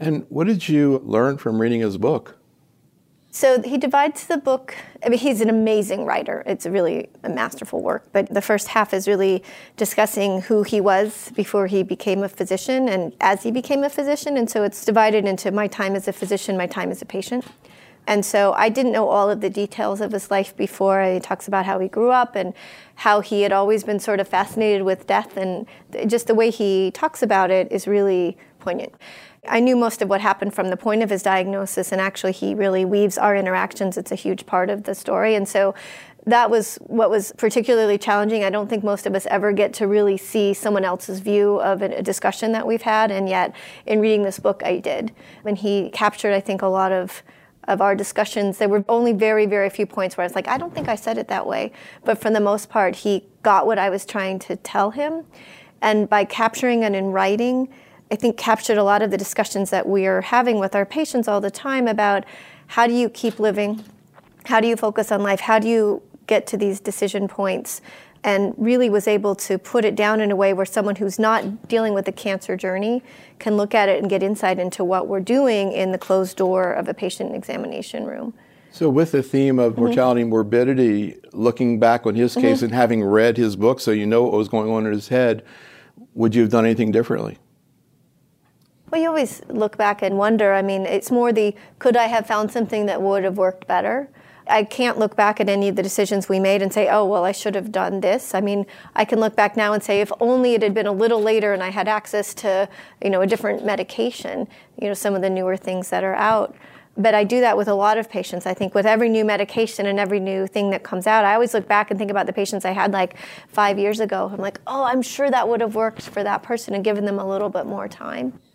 And what did you learn from reading his book? So he divides the book. I mean, he's an amazing writer. It's really a masterful work. But the first half is really discussing who he was before he became a physician and as he became a physician. And so it's divided into my time as a physician, my time as a patient. And so I didn't know all of the details of his life before. He talks about how he grew up and how he had always been sort of fascinated with death. And just the way he talks about it is really poignant. I knew most of what happened from the point of his diagnosis, and actually he really weaves our interactions. It's a huge part of the story. And so that was what was particularly challenging. I don't think most of us ever get to really see someone else's view of a discussion that we've had, and yet in reading this book I did. And he captured, I think, a lot of our discussions. There were only very, very few points where I was like, I don't think I said it that way. But for the most part, he got what I was trying to tell him. And by capturing it in writing, I think captured a lot of the discussions that we are having with our patients all the time about how do you keep living? How do you focus on life? How do you get to these decision points? And really was able to put it down in a way where someone who's not dealing with the cancer journey can look at it and get insight into what we're doing in the closed door of a patient examination room. So with the theme of mortality and morbidity, looking back on his case and having read his book so you know what was going on in his head, would you have done anything differently? Well, you always look back and wonder. I mean, it's more could I have found something that would have worked better? I can't look back at any of the decisions we made and say, oh, well, I should have done this. I mean, I can look back now and say, if only it had been a little later and I had access to, a different medication, some of the newer things that are out. But I do that with a lot of patients. I think with every new medication and every new thing that comes out, I always look back and think about the patients I had like 5 years ago. I'm like, oh, I'm sure that would have worked for that person and given them a little bit more time.